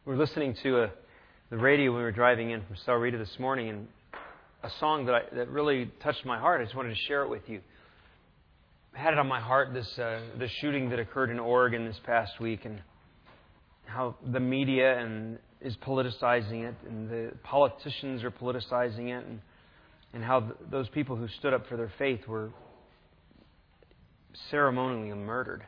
We were listening to the radio when we were driving in from Sahuarita this morning, and a song that really touched my heart. I just wanted to share it with you. I had it on my heart, the shooting that occurred in Oregon this past week, and how the media is politicizing it, and the politicians are politicizing it, and how those people who stood up for their faith were ceremonially murdered.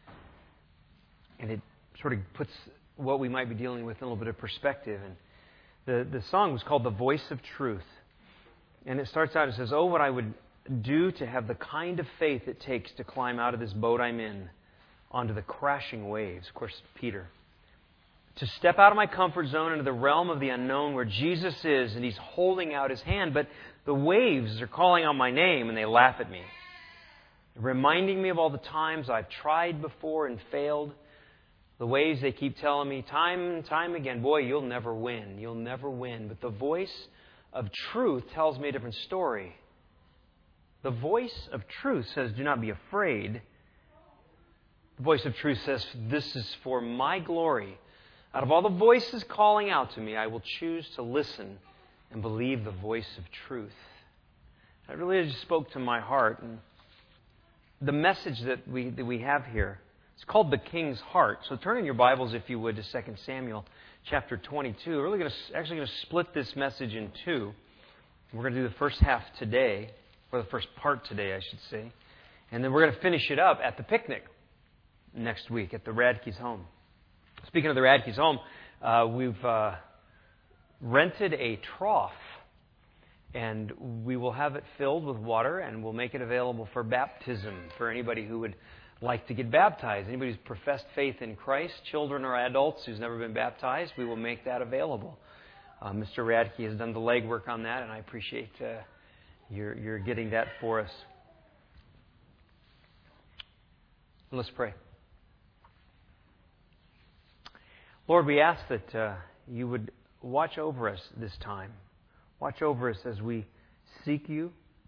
And it sort of puts what we might be dealing with in a little bit of perspective. And the song was called "The Voice of Truth." And it starts out, it says, "Oh, what I would do to have the kind of faith it takes to climb out of this boat I'm in onto the crashing waves." Of course, Peter. "To step out of my comfort zone into the realm of the unknown where Jesus is and He's holding out His hand, but the waves are calling out my name and they laugh at me, reminding me of all the times I've tried before and failed. The waves, they keep telling me time and time again, boy, you'll never win. You'll never win. But the voice of truth tells me a different story. The voice of truth says, do not be afraid. The voice of truth says, this is for my glory. Out of all the voices calling out to me, I will choose to listen and believe the voice of truth." That really just spoke to my heart. And the message that we have here, it's called the King's Heart. So turn in your Bibles, if you would, to 2 Samuel chapter 22. We're really going to split this message in two. We're going to do the first half today, or the first part today, I should say. And then we're going to finish it up at the picnic next week at the Radke's home. Speaking of the Radke's home, we've rented a trough, and we will have it filled with water, and we'll make it available for baptism for anybody who would like to get baptized. Anybody who's professed faith in Christ, children or adults who's never been baptized, we will make that available. Mr. Radke has done the legwork on that, and I appreciate your getting that for us. Let's pray. Lord, we ask that you would watch over us this time. Watch over us as we seek you,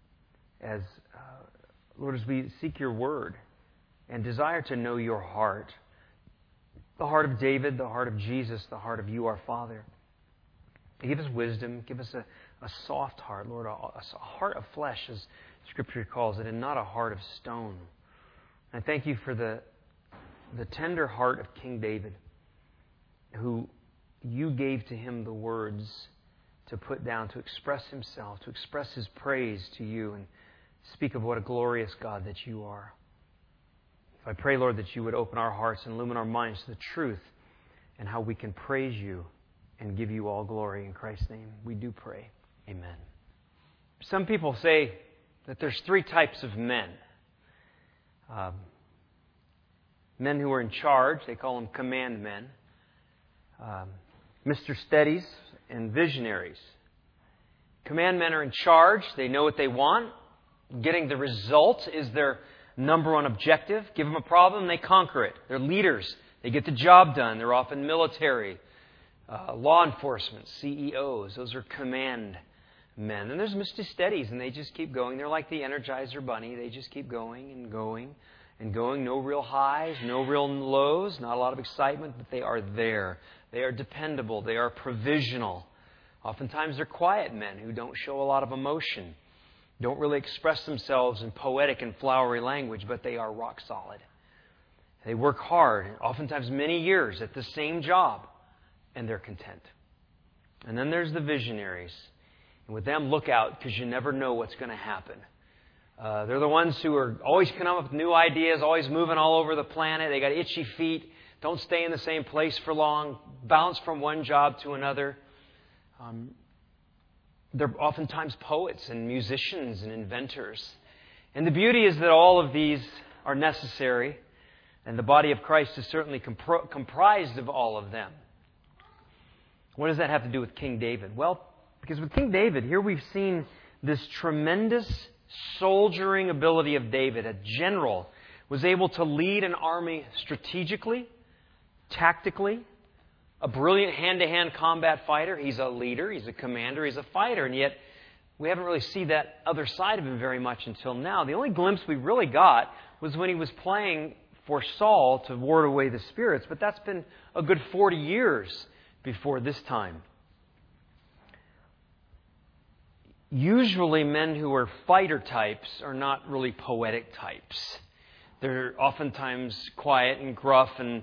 Lord, as we seek your word and desire to know your heart. The heart of David, the heart of Jesus, the heart of you, our Father. Give us wisdom. Give us a soft heart, Lord, a heart of flesh, as Scripture calls it, and not a heart of stone. I thank you for the tender heart of King David, who you gave to him the words to put down, to express himself, to express his praise to you, and speak of what a glorious God that you are. I pray, Lord, that you would open our hearts and illumine our minds to the truth and how we can praise you and give you all glory. In Christ's name, we do pray. Amen. Some people say that there's three types of men. Men who are in charge, they call them command men. Mr. Steadies and visionaries. Command men are in charge. They know what they want. Getting the result is their number one objective. Give them a problem, they conquer it. They're leaders. They get the job done. They're often military, law enforcement, CEOs. Those are command men. And there's Mr. Steadies, and they just keep going. They're like the Energizer Bunny. They just keep going and going and going. No real highs, no real lows, not a lot of excitement, but they are there. They are dependable. They are provisional. Oftentimes they're quiet men who don't show a lot of emotion, don't really express themselves in poetic and flowery language, but they are rock solid. They work hard, oftentimes many years at the same job, and they're content. And then there's the visionaries. And with them, look out, because you never know what's going to happen. They're the ones who are always coming up with new ideas, always moving all over the planet. They got itchy feet, don't stay in the same place for long, bounce from one job to another. They're oftentimes poets and musicians and inventors. And the beauty is that all of these are necessary, and the body of Christ is certainly comprised of all of them. What does that have to do with King David? Well, because with King David, here we've seen this tremendous soldiering ability of David. A general was able to lead an army strategically, tactically, a brilliant hand-to-hand combat fighter. He's a leader, he's a commander, he's a fighter, and yet we haven't really seen that other side of him very much until now. The only glimpse we really got was when he was playing for Saul to ward away the spirits, but that's been a good 40 years before this time. Usually men who are fighter types are not really poetic types. They're oftentimes quiet and gruff and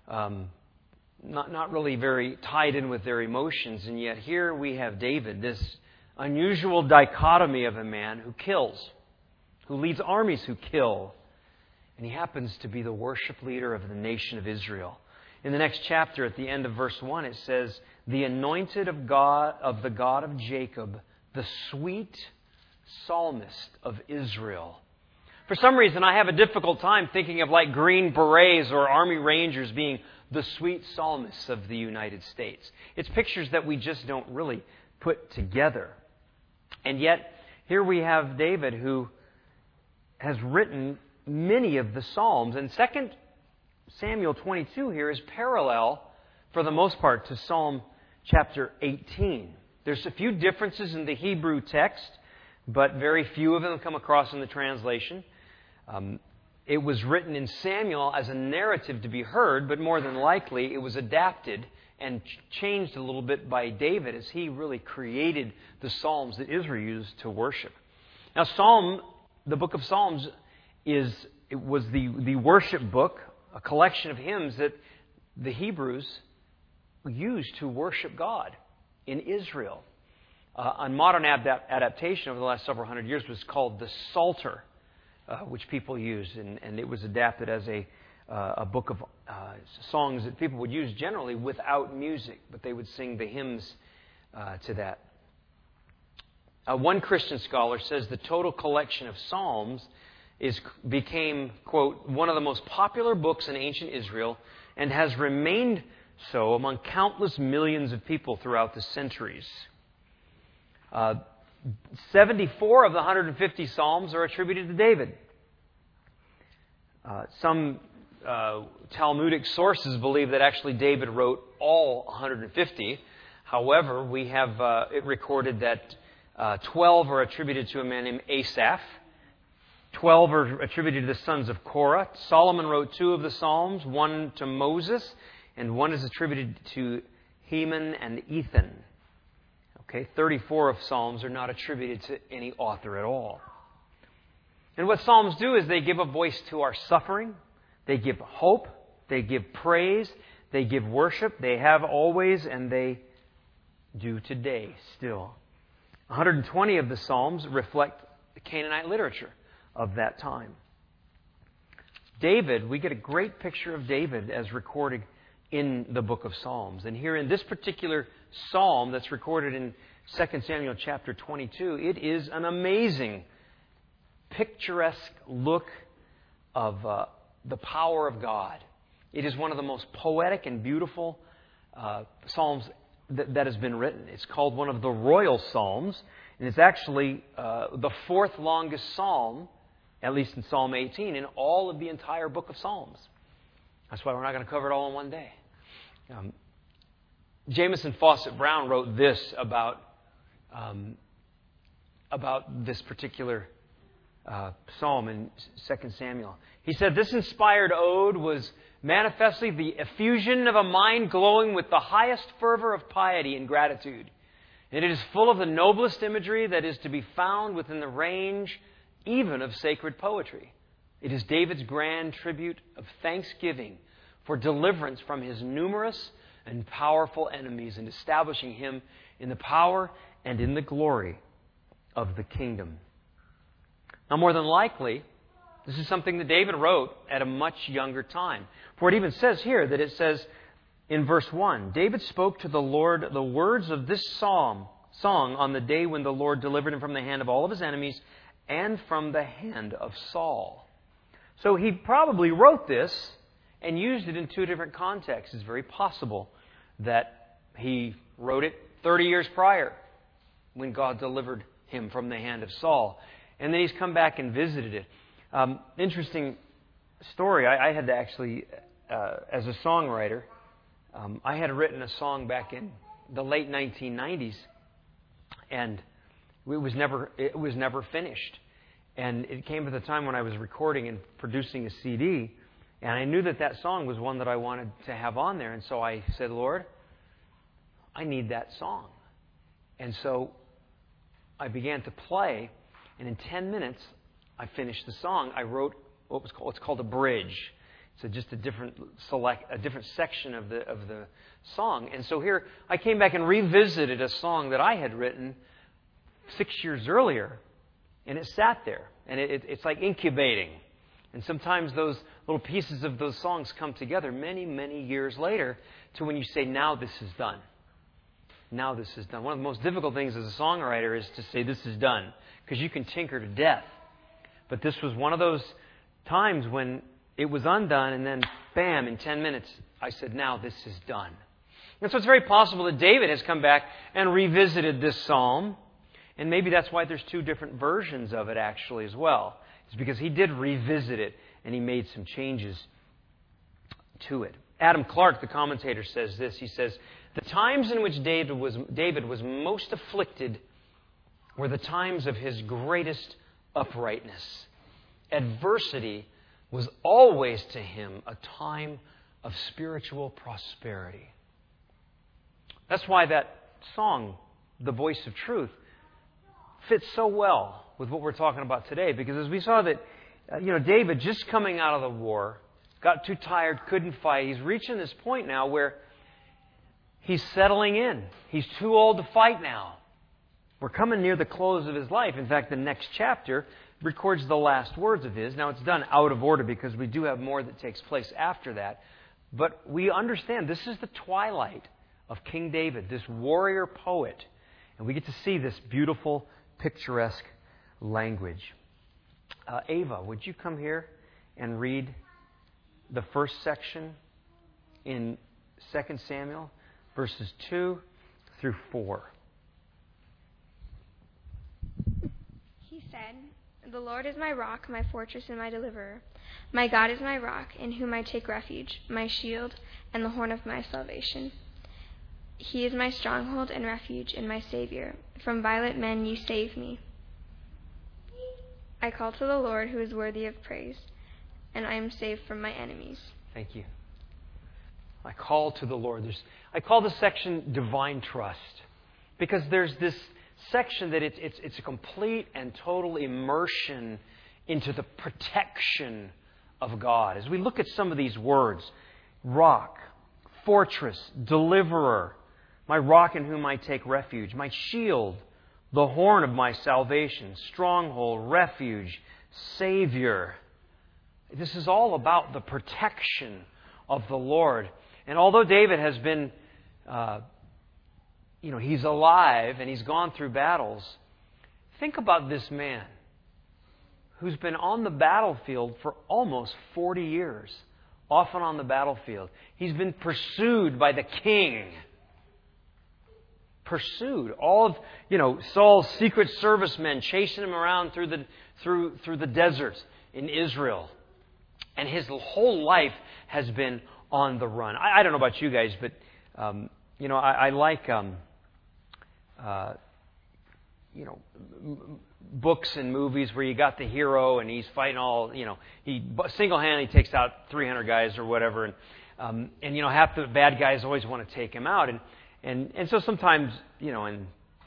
not really very tied in with their emotions. And yet here we have David, this unusual dichotomy of a man who kills, who leads armies who kill. And he happens to be the worship leader of the nation of Israel. In the next chapter, at the end of verse 1, it says, "The anointed of God, of the God of Jacob, the sweet psalmist of Israel." For some reason, I have a difficult time thinking of like Green Berets or Army Rangers being the sweet psalmists of the United States. It's pictures that we just don't really put together. And yet, here we have David who has written many of the Psalms. And 2 Samuel 22 here is parallel, for the most part, to Psalm chapter 18. There's a few differences in the Hebrew text, but very few of them come across in the translation. It was written in Samuel as a narrative to be heard, but more than likely it was adapted and changed a little bit by David as he really created the Psalms that Israel used to worship. Now, the book of Psalms was the worship book, a collection of hymns that the Hebrews used to worship God in Israel. A modern adaptation over the last several hundred years was called the Psalter, which people used, and it was adapted as a book of songs that people would use generally without music, but they would sing the hymns to that. One Christian scholar says the total collection of Psalms became, quote, "one of the most popular books in ancient Israel and has remained so among countless millions of people throughout the centuries." 74 of the 150 Psalms are attributed to David. Some Talmudic sources believe that actually David wrote all 150. However, we have it recorded that 12 are attributed to a man named Asaph. 12 are attributed to the sons of Korah. Solomon wrote 2 of the Psalms, 1 to Moses, and 1 is attributed to Heman and Ethan. 34 of Psalms are not attributed to any author at all. And what Psalms do is they give a voice to our suffering. They give hope. They give praise. They give worship. They have always, and they do today still. 120 of the Psalms reflect the Canaanite literature of that time. David, we get a great picture of David as recorded in the book of Psalms. And here in this particular psalm that's recorded in 2 Samuel chapter 22, it is an amazing, picturesque look of the power of God. It is one of the most poetic and beautiful psalms that has been written. It's called one of the royal psalms, and it's actually the 4th longest psalm, at least in Psalm 18, in all of the entire book of Psalms. That's why we're not going to cover it all in one day. Jamieson Fawcett Brown wrote this about this particular psalm in 2 Samuel. He said, "This inspired ode was manifestly the effusion of a mind glowing with the highest fervor of piety and gratitude. And it is full of the noblest imagery that is to be found within the range even of sacred poetry. It is David's grand tribute of thanksgiving for deliverance from his numerous and powerful enemies and establishing him in the power and in the glory of the kingdom." Now, more than likely, this is something that David wrote at a much younger time. For it even says here that it says in verse 1, "David spoke to the Lord the words of this song on the day when the Lord delivered him from the hand of all of his enemies and from the hand of Saul." So he probably wrote this and used it in 2 different contexts. It's very possible that he wrote it 30 years prior when God delivered him from the hand of Saul. And then he's come back and visited it. Interesting story. I had to actually, as a songwriter, I had written a song back in the late 1990s, and it was never finished. And it came to the time when I was recording and producing a CD, and I knew that song was one that I wanted to have on there. And so I said, "Lord, I need that song. And so I began to play, and in 10 minutes, I finished the song. I wrote what's called a bridge. It's just a different section of the song. And so here, I came back and revisited a song that I had written 6 years earlier, and it sat there. And it's like incubating. And sometimes those little pieces of those songs come together many, many years later to when you say, now this is done. Now this is done. One of the most difficult things as a songwriter is to say this is done, because you can tinker to death. But this was one of those times when it was undone, and then, bam, in 10 minutes, I said, now this is done. And so it's very possible that David has come back and revisited this psalm, and maybe that's why there's two different versions of it actually as well. It's because he did revisit it, and he made some changes to it. Adam Clark, the commentator, says this. He says, the times in which David was most afflicted were the times of his greatest uprightness. Adversity was always to him a time of spiritual prosperity. That's why that song, The Voice of Truth, fits so well with what we're talking about today. Because as we saw that, David, just coming out of the war, got too tired, couldn't fight. He's reaching this point now where he's settling in. He's too old to fight now. We're coming near the close of his life. In fact, the next chapter records the last words of his. Now, it's done out of order because we do have more that takes place after that. But we understand this is the twilight of King David, this warrior poet. And we get to see this beautiful, picturesque language. Ava, would you come here and read the first section in 2 Samuel, verses 2 through 4? He said, the Lord is my rock, my fortress, and my deliverer. My God is my rock, in whom I take refuge, my shield, and the horn of my salvation. He is my stronghold and refuge, and my Savior. From violent men you save me. I call to the Lord, who is worthy of praise, and I am saved from my enemies. Thank you. I call to the Lord. I call this section Divine Trust, because there's this section that it's a complete and total immersion into the protection of God. As we look at some of these words, rock, fortress, deliverer, my rock in whom I take refuge, my shield, the horn of my salvation, stronghold, refuge, Savior. This is all about the protection of the Lord. And although David has been, he's alive and he's gone through battles, think about this man who's been on the battlefield for almost 40 years, often on the battlefield. He's been pursued by the king. Pursued. All of, Saul's secret service men chasing him around through the deserts in Israel. And his whole life has been on the run. I don't know about you guys, but, I like, books and movies where you got the hero and he's fighting all, he single-handedly takes out 300 guys or whatever. And half the bad guys always want to take him out. And so sometimes, in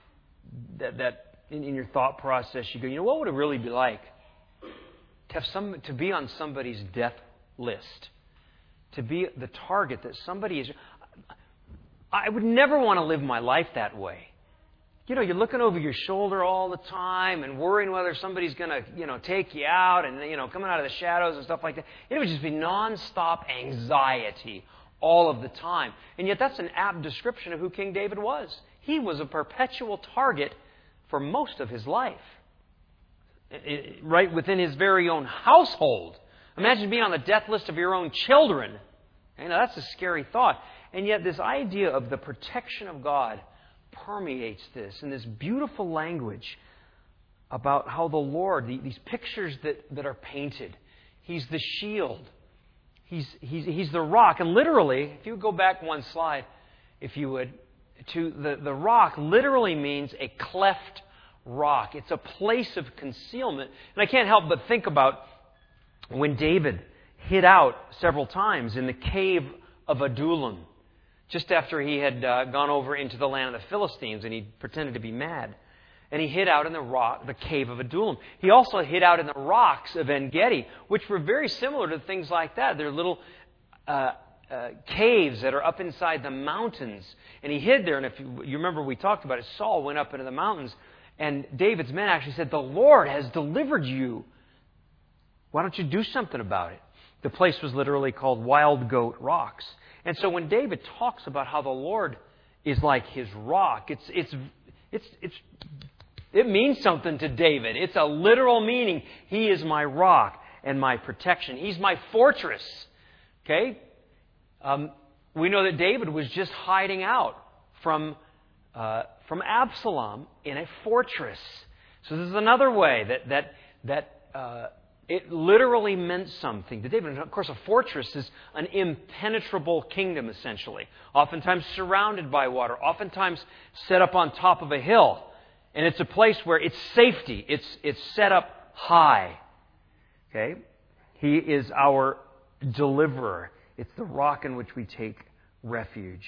your thought process, you go, what would it really be like to be on somebody's death list, to be the target that somebody is. I would never want to live my life that way. You're looking over your shoulder all the time and worrying whether somebody's going to, take you out and, coming out of the shadows and stuff like that. It would just be nonstop anxiety all of the time. And yet that's an apt description of who King David was. He was a perpetual target for most of his life. Right within his very own household. Imagine being on the death list of your own children. That's a scary thought. And yet this idea of the protection of God permeates this in this beautiful language about how the Lord, these pictures that are painted, He's the shield. He's the rock. And literally, if you would go back one slide, if you would, to the rock literally means a cleft rock. It's a place of concealment. And I can't help but think about when David hid out several times in the cave of Adullam just after he had gone over into the land of the Philistines, and he pretended to be mad. And he hid out in the cave of Adullam. He also hid out in the rocks of En-Gedi, which were very similar to things like that. They're little caves that are up inside the mountains. And he hid there. And if you remember, we talked about it. Saul went up into the mountains. And David's men actually said, "The Lord has delivered you. Why don't you do something about it?" The place was literally called Wild Goat Rocks. And so when David talks about how the Lord is like his rock, it means something to David. It's a literal meaning. He is my rock and my protection. He's my fortress. Okay? We know that David was just hiding out from Absalom in a fortress. So this is another way that it literally meant something to David. And of course, a fortress is an impenetrable kingdom, essentially. Oftentimes surrounded by water. Oftentimes set up on top of a hill. And it's a place where it's safety. It's set up high. Okay? He is our deliverer. It's the rock in which we take refuge.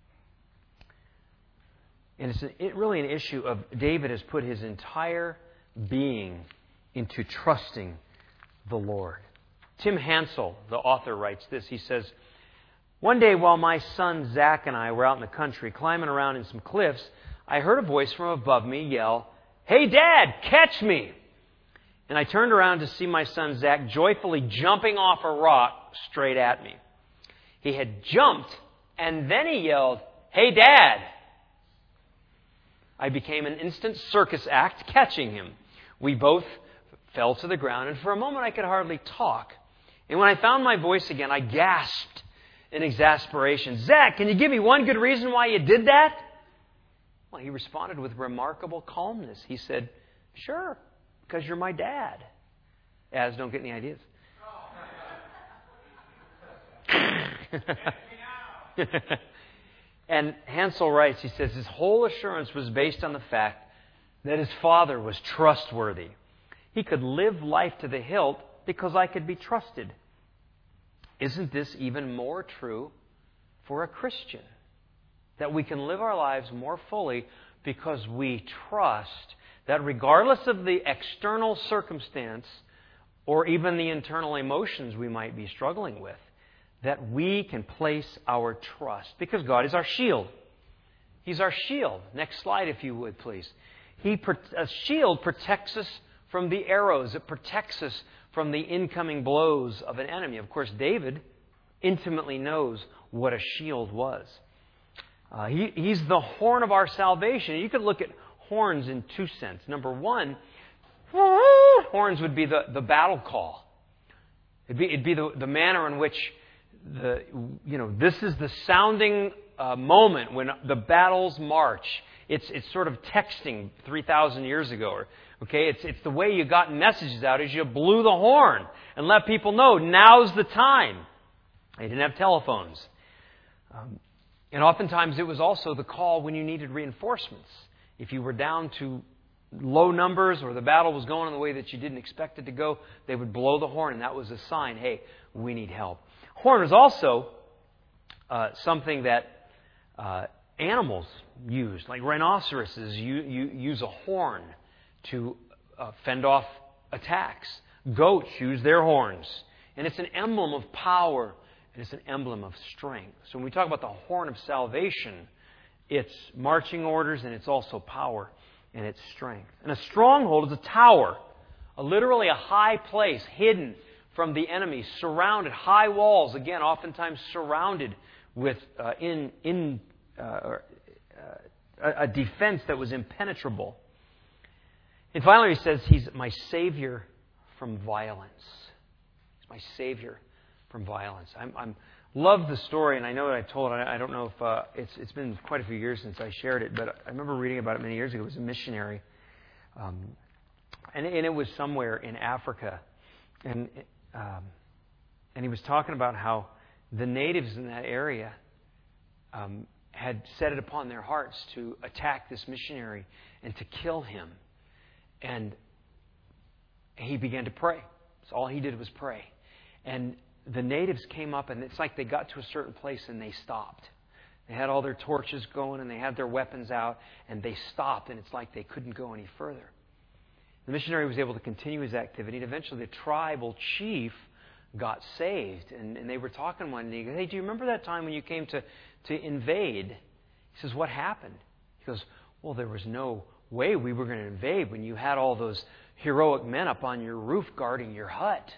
And it's really an issue of David has put his entire being into trusting the Lord. Tim Hansel, the author, writes this. He says, "One day while my son Zach and I were out in the country climbing around in some cliffs, I heard a voice from above me yell, 'Hey, Dad, catch me!' And I turned around to see my son Zach joyfully jumping off a rock straight at me. He had jumped, and then he yelled, 'Hey, Dad!' I became an instant circus act catching him. We both fell to the ground, and for a moment I could hardly talk. And when I found my voice again, I gasped in exasperation, 'Zach, can you give me one good reason why you did that?' Well, he responded with remarkable calmness. He said, 'Sure, because you're my dad.'" Az, don't get any ideas. And Hansel writes, he says, his whole assurance was based on the fact that his father was trustworthy. He could live life to the hilt because I could be trusted. Isn't this even more true for a Christian? That we can live our lives more fully because we trust that regardless of the external circumstance or even the internal emotions we might be struggling with, that we can place our trust. Because God is our shield. He's our shield. Next slide, if you would, please. A shield protects us from the arrows. It protects us from the incoming blows of an enemy. Of course, David intimately knows what a shield was. He's the horn of our salvation. You could look at horns in two senses. Number one, horns would be the battle call. It'd be the manner in which this is the sounding moment when the battles march. It's sort of texting 3,000 years ago. Okay, it's the way you got messages out is you blew the horn and let people know now's the time. They didn't have telephones. And oftentimes it was also the call when you needed reinforcements. If you were down to low numbers or the battle was going in the way that you didn't expect it to go, they would blow the horn, and that was a sign, hey, we need help. Horn is also something that animals use, like rhinoceroses use a horn to fend off attacks. Goats use their horns. And it's an emblem of power, and it's an emblem of strength. So when we talk about the horn of salvation, it's marching orders, and it's also power, and it's strength. And a stronghold is a tower, literally a high place, hidden from the enemy, surrounded, high walls, again, oftentimes surrounded with a defense that was impenetrable. And finally, he says, He's my Savior from violence. He's my Savior from violence. I love the story, and I know that I've told it. I don't know if it's been quite a few years since I shared it, but I remember reading about it many years ago. It was a missionary, and it was somewhere in Africa, and he was talking about how the natives in that area had set it upon their hearts to attack this missionary and to kill him. And he began to pray. So all he did was pray. And the natives came up, and it's like they got to a certain place and they stopped. They had all their torches going and they had their weapons out, and they stopped, and it's like they couldn't go any further. The missionary was able to continue his activity, and eventually the tribal chief got saved. And they were talking one day. He goes, "Hey, do you remember that time when you came to invade?" He says, "What happened?" He goes, "Well, there was no way we were going to invade when you had all those heroic men up on your roof guarding your hut."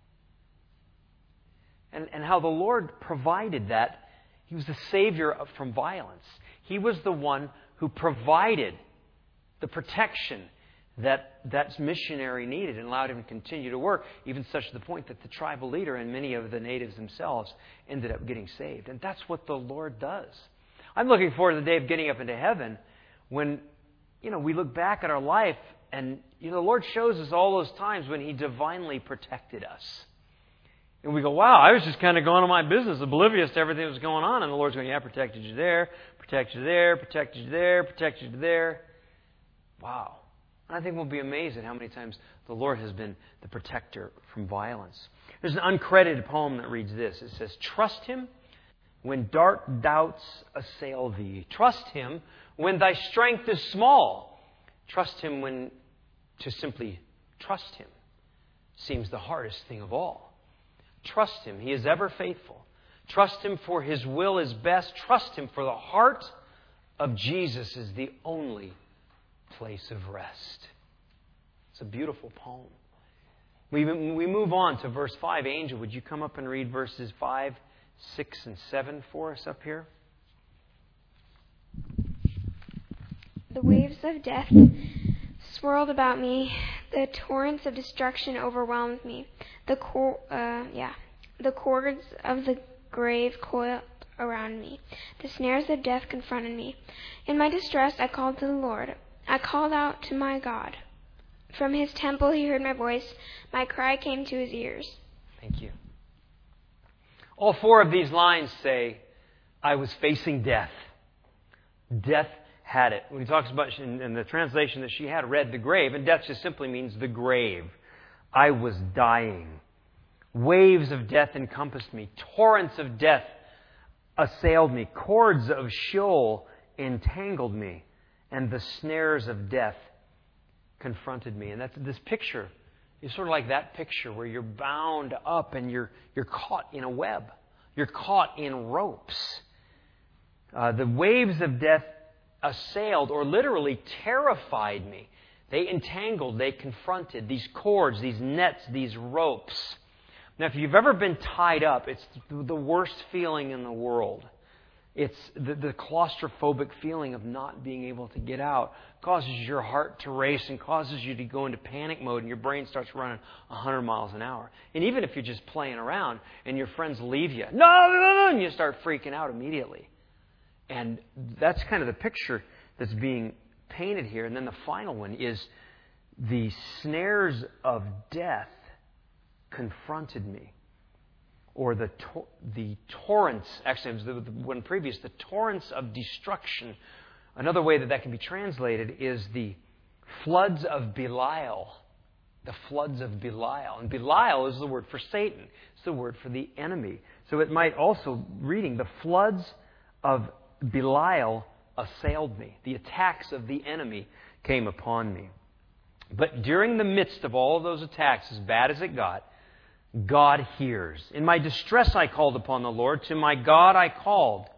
And how the Lord provided that. He was the Savior from violence. He was the one who provided the protection that missionary needed and allowed him to continue to work, even such to the point that the tribal leader and many of the natives themselves ended up getting saved. And that's what the Lord does. I'm looking forward to the day of getting up into heaven when, we look back at our life and, the Lord shows us all those times when He divinely protected us. And we go, wow, I was just kind of going on my business, oblivious to everything that was going on. And the Lord's going, yeah, protected you there, protected you there, protected you there, protected you there. Wow. And I think we'll be amazed at how many times the Lord has been the protector from violence. There's an uncredited poem that reads this. It says, "Trust Him when dark doubts assail thee. Trust Him when thy strength is small. Trust Him when to simply trust Him seems the hardest thing of all. Trust Him. He is ever faithful. Trust Him, for His will is best. Trust Him, for the heart of Jesus is the only place of rest." It's a beautiful poem. We move on to verse 5. Angel, would you come up and read verses 5, 6, and 7 for us up here? The waves of death swirled about me. The torrents of destruction overwhelmed me. The cords of the grave coiled around me. The snares of death confronted me. In my distress, I called to the Lord. I called out to my God. From His temple, He heard my voice. My cry came to His ears. Thank you. All four of these lines say, I was facing death. Death had it. When he talks about, in the translation that she had read, the grave, and death just simply means the grave. I was dying. Waves of death encompassed me. Torrents of death assailed me. Cords of Sheol entangled me. And the snares of death confronted me. And that's this picture is sort of like that picture where you're bound up and you're caught in a web. You're caught in ropes. The waves of death assailed, or literally terrified me. They entangled, they confronted these cords, these nets, these ropes. Now, if you've ever been tied up, it's the worst feeling in the world. It's the claustrophobic feeling of not being able to get out. Causes your heart to race and causes you to go into panic mode, and your brain starts running 100 miles an hour. And even if you're just playing around and your friends leave you, no, and you start freaking out immediately. And that's kind of the picture that's being painted here. And then the final one is the snares of death confronted me. Or the torrents, actually it was the one previous, the torrents of destruction. Another way that can be translated is the floods of Belial. The floods of Belial. And Belial is the word for Satan. It's the word for the enemy. So it might also, reading, the floods of Belial assailed me. The attacks of the enemy came upon me. But during the midst of all of those attacks, as bad as it got, God hears. In my distress I called upon the Lord. To my God I called.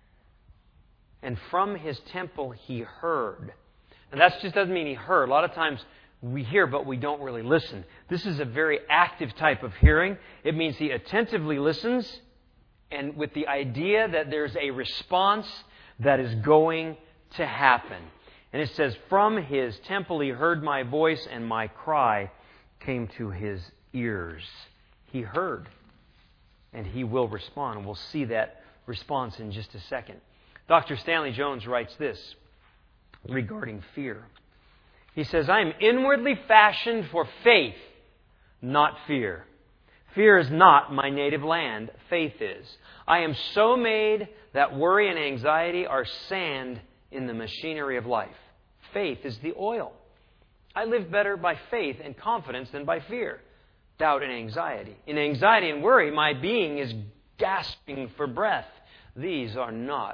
And from His temple He heard. And that just doesn't mean He heard. A lot of times we hear, but we don't really listen. This is a very active type of hearing. It means He attentively listens, and with the idea that there's a response that is going to happen. And it says, from His temple He heard my voice, and my cry came to His ears. He heard, and He will respond. And we'll see that response in just a second. Dr. Stanley Jones writes this regarding fear. He says, I am inwardly fashioned for faith, not fear. Fear is not my native land. Faith is. I am so made that worry and anxiety are sand in the machinery of life. Faith is the oil. I live better by faith and confidence than by fear, doubt, and anxiety. In anxiety and worry, my being is gasping for breath. These are not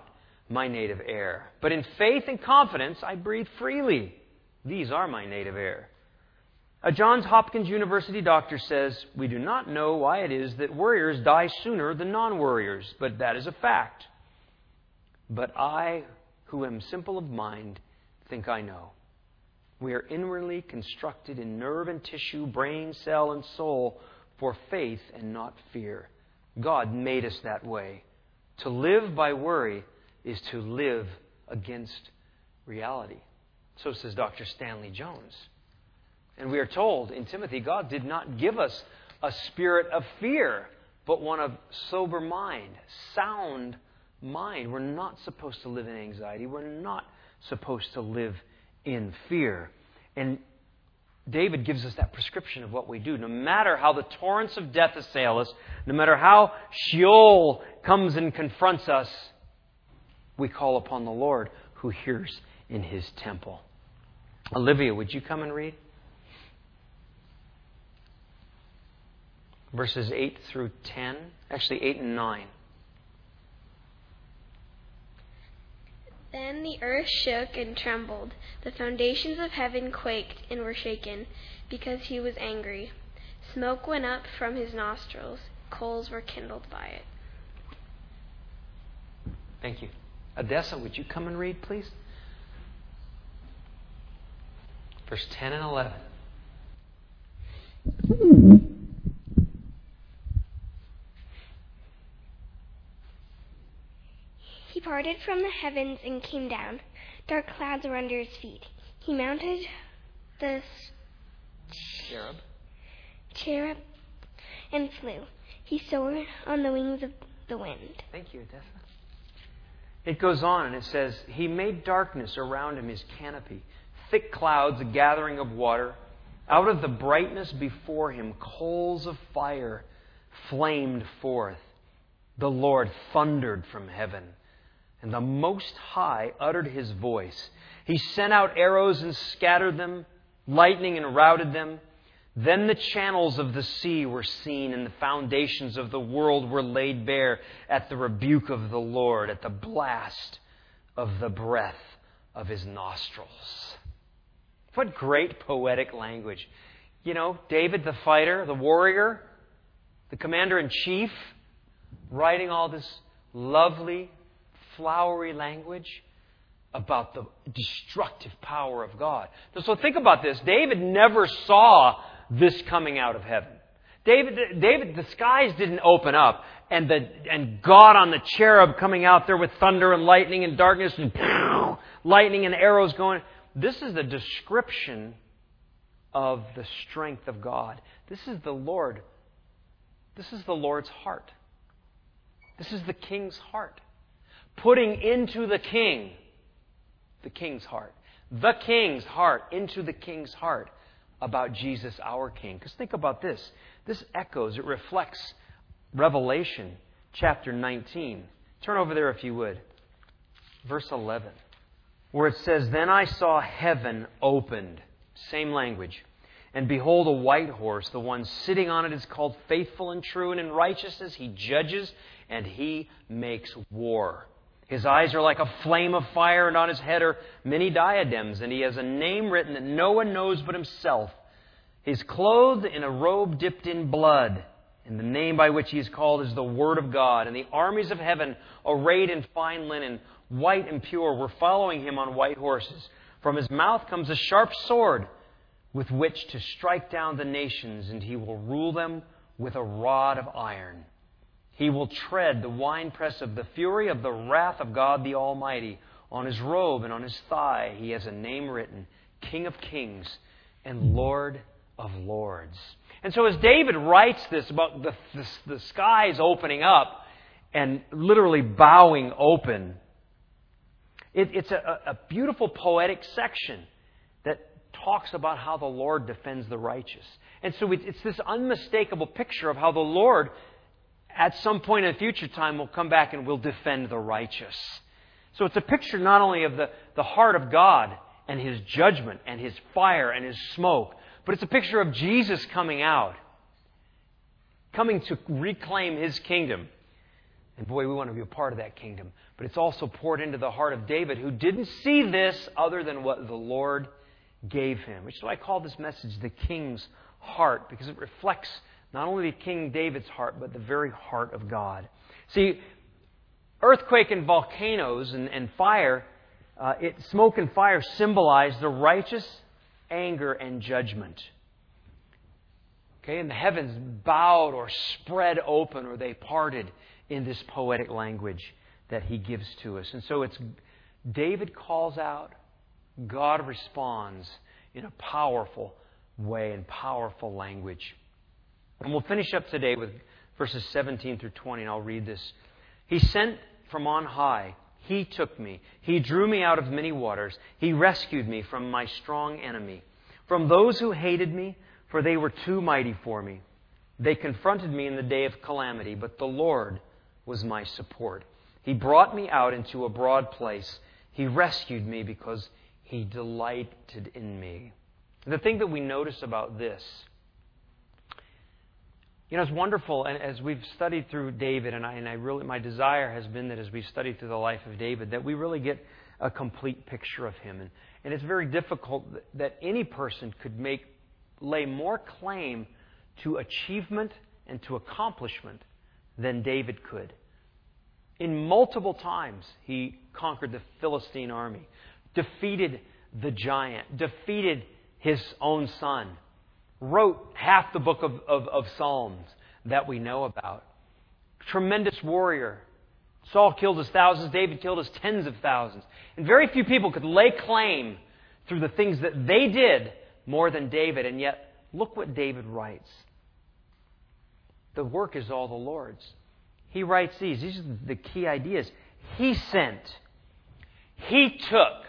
my native air. But in faith and confidence, I breathe freely. These are my native air. A Johns Hopkins University doctor says, we do not know why it is that worriers die sooner than non-worriers, but that is a fact. But I, who am simple of mind, think I know. We are inwardly constructed in nerve and tissue, brain, cell, and soul for faith and not fear. God made us that way. To live by worry is to live against reality. So says Dr. Stanley Jones. And we are told in Timothy, God did not give us a spirit of fear, but one of sober mind, sound mind. We're not supposed to live in anxiety. We're not supposed to live in fear. And David gives us that prescription of what we do. No matter how the torrents of death assail us, no matter how Sheol comes and confronts us, we call upon the Lord who hears in His temple. Olivia, would you come and read? Verses 8 through 10. Actually, 8 and 9. Then the earth shook and trembled. The foundations of heaven quaked and were shaken, because He was angry. Smoke went up from His nostrils. Coals were kindled by it. Thank you. Odessa, would you come and read, please? Verse 10 and 11. He parted from the heavens and came down. Dark clouds were under His feet. He mounted the cherub and flew. He soared on the wings of the wind. Thank you, Odessa. It goes on and it says, He made darkness around Him His canopy, thick clouds, a gathering of water. Out of the brightness before Him, coals of fire flamed forth. The Lord thundered from heaven, and the Most High uttered His voice. He sent out arrows and scattered them, lightning and routed them. Then the channels of the sea were seen, and the foundations of the world were laid bare at the rebuke of the Lord, at the blast of the breath of His nostrils. What great poetic language. You know, David the fighter, the warrior, the commander-in-chief, writing all this lovely, flowery language about the destructive power of God. So think about this. David never saw this coming out of heaven. David, the skies didn't open up and God on the cherub coming out there with thunder and lightning and darkness and lightning and arrows going. This is the description of the strength of God. This is the Lord. This is the Lord's heart. This is the King's heart. Putting into the King, the King's heart. The King's heart into the King's heart about Jesus, our King. Because think about this. This echoes, it reflects Revelation chapter 19. Turn over there if you would. Verse 11. Where it says, Then I saw heaven opened. Same language. And behold, a white horse. The one sitting on it is called Faithful and True, and in righteousness He judges and He makes war. His eyes are like a flame of fire, and on His head are many diadems, and He has a name written that no one knows but Himself. He is clothed in a robe dipped in blood, and the name by which He is called is the Word of God. And the armies of heaven, arrayed in fine linen, white and pure, were following Him on white horses. From His mouth comes a sharp sword, with which to strike down the nations, and He will rule them with a rod of iron. He will tread the winepress of the fury of the wrath of God the Almighty. On His robe and on His thigh He has a name written, King of Kings and Lord of Lords. And so as David writes this about the skies opening up and literally bowing open, it's a beautiful poetic section that talks about how the Lord defends the righteous. And so it's this unmistakable picture of how the Lord, at some point in future time, will come back and will defend the righteous. So it's a picture not only of the heart of God and His judgment and His fire and His smoke, but it's a picture of Jesus coming out, coming to reclaim His kingdom. And boy, we want to be a part of that kingdom. But it's also poured into the heart of David, who didn't see this other than what the Lord gave him. Which is why I call this message the King's Heart, because it reflects not only King David's heart, but the very heart of God. See, earthquake and volcanoes and fire, smoke and fire symbolize the righteous anger and judgment. Okay, and the heavens bowed or spread open, or they parted in this poetic language that he gives to us. And so it's David calls out, God responds in a powerful way and powerful language. And we'll finish up today with verses 17 through 20, and I'll read this. He sent from on high. He took me. He drew me out of many waters. He rescued me from my strong enemy, from those who hated me, for they were too mighty for me. They confronted me in the day of calamity, but the Lord was my support. He brought me out into a broad place. He rescued me because He delighted in me. The thing that we notice about this, it's wonderful, and as we've studied through David, and I really, my desire has been that as we study through the life of David, that we really get a complete picture of him. And it's very difficult that any person could lay more claim to achievement and to accomplishment than David could. In multiple times, he conquered the Philistine army, defeated the giant, defeated his own son, wrote half the book of Psalms that we know about. Tremendous warrior. Saul killed his thousands, David killed his tens of thousands. And very few people could lay claim through the things that they did more than David. And yet, look what David writes. The work is all the Lord's. He writes these. These are the key ideas. He sent. He took.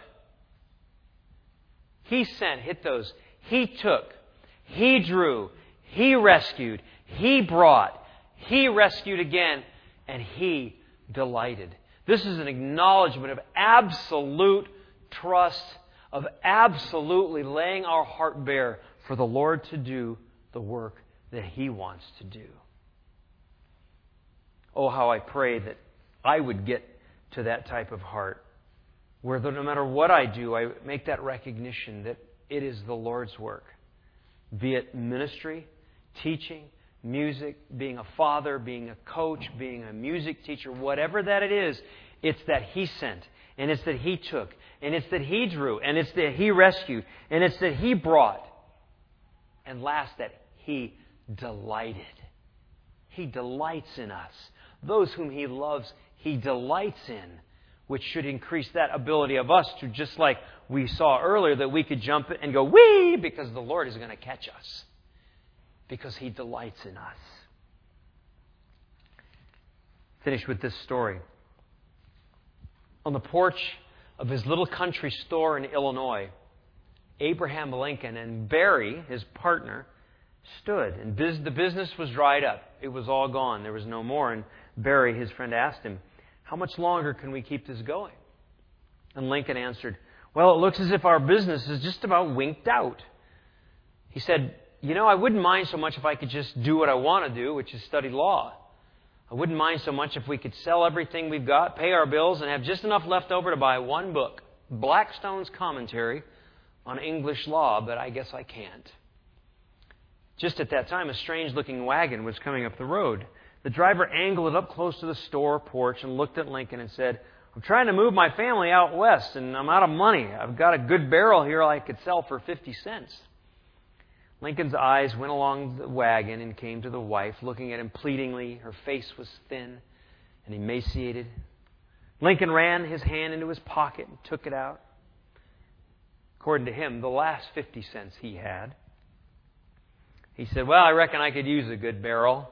He sent. Hit those. He took. He drew. He rescued. He brought. He rescued again. And He delighted. This is an acknowledgement of absolute trust, of absolutely laying our heart bare for the Lord to do the work that He wants to do. Oh, how I pray that I would get to that type of heart, where no matter what I do, I make that recognition that it is the Lord's work. Be it ministry, teaching, music, being a father, being a coach, being a music teacher, whatever that it is, it's that He sent, and it's that He took, and it's that He drew, and it's that He rescued, and it's that He brought. And last, that He delighted. He delights in us. Those whom He loves, He delights in, which should increase that ability of us to, just like we saw earlier, that we could jump and go, whee, because the Lord is going to catch us. Because He delights in us. Finish with this story. On the porch of his little country store in Illinois, Abraham Lincoln and Barry, his partner, stood. And the business was dried up. It was all gone. There was no more. And Barry, his friend, asked him, "How much longer can we keep this going?" And Lincoln answered, "Well, it looks as if our business is just about winked out." He said, I wouldn't mind so much if I could just do what I want to do, which is study law. I wouldn't mind so much if we could sell everything we've got, pay our bills, and have just enough left over to buy one book, Blackstone's Commentary on English Law, but I guess I can't. Just at that time, a strange-looking wagon was coming up the road. The driver angled it up close to the store porch and looked at Lincoln and said, "I'm trying to move my family out west, and I'm out of money. I've got a good barrel here I could sell for 50 cents. Lincoln's eyes went along the wagon and came to the wife, looking at him pleadingly. Her face was thin and emaciated. Lincoln ran his hand into his pocket and took it out. According to him, the last 50 cents he had. He said, "Well, I reckon I could use a good barrel."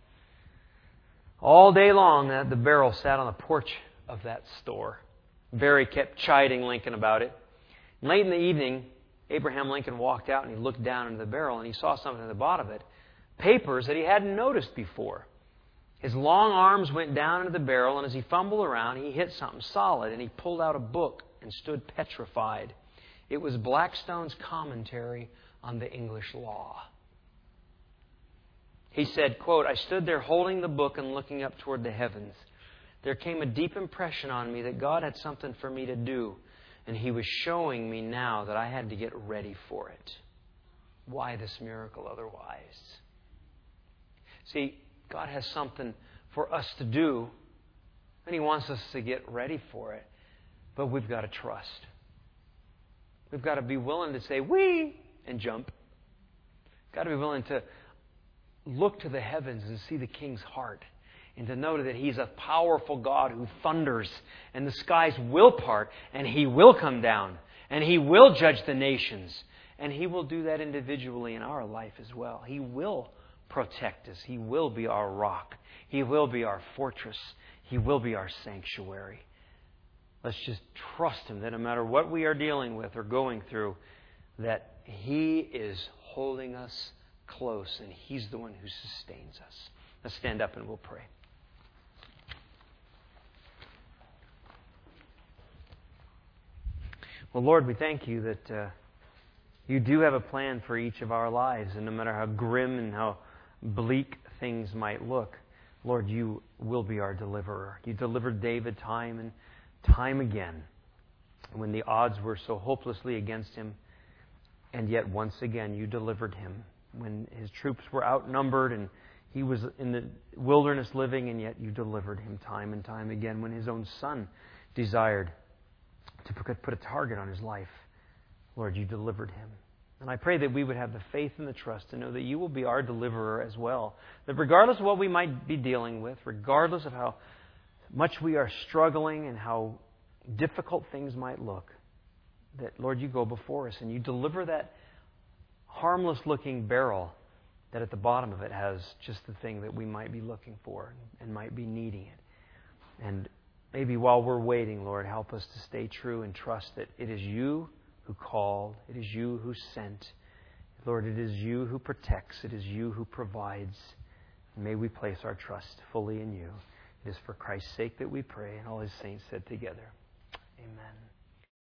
All day long, the barrel sat on the porch of that store. Barry kept chiding Lincoln about it. And late in the evening, Abraham Lincoln walked out and he looked down into the barrel and he saw something at the bottom of it. Papers that he hadn't noticed before. His long arms went down into the barrel, and as he fumbled around, he hit something solid, and he pulled out a book and stood petrified. It was Blackstone's Commentary on the English Law. He said, quote, "I stood there holding the book and looking up toward the heavens. there came a deep impression on me that God had something for me to do. And He was showing me now that I had to get ready for it. Why this miracle otherwise? See, God has something for us to do, and He wants us to get ready for it. But we've got to trust. We've got to be willing to say, "Wee!" and jump. We've got to be willing to look to the heavens and see the King's heart. And to know that He's a powerful God who thunders, and the skies will part, and He will come down, and He will judge the nations. And He will do that individually in our life as well. He will protect us. He will be our rock. He will be our fortress. He will be our sanctuary. Let's just trust Him that no matter what we are dealing with or going through, that He is holding us close, and He's the one who sustains us. Let's stand up and we'll pray. Well, Lord, we thank You that You do have a plan for each of our lives. And no matter how grim and how bleak things might look, Lord, You will be our deliverer. You delivered David time and time again when the odds were so hopelessly against him. And yet once again You delivered him when his troops were outnumbered and he was in the wilderness living, and yet You delivered him time and time again when his own son desired to put a target on his life. Lord, You delivered him. And I pray that we would have the faith and the trust to know that You will be our deliverer as well. That regardless of what we might be dealing with, regardless of how much we are struggling and how difficult things might look, that, Lord, You go before us and You deliver that harmless-looking barrel that at the bottom of it has just the thing that we might be looking for and might be needing it. And maybe while we're waiting, Lord, help us to stay true and trust that it is You who called. It is You who sent. Lord, it is You who protects. It is You who provides. And may we place our trust fully in You. It is for Christ's sake that we pray, and all His saints said together, Amen.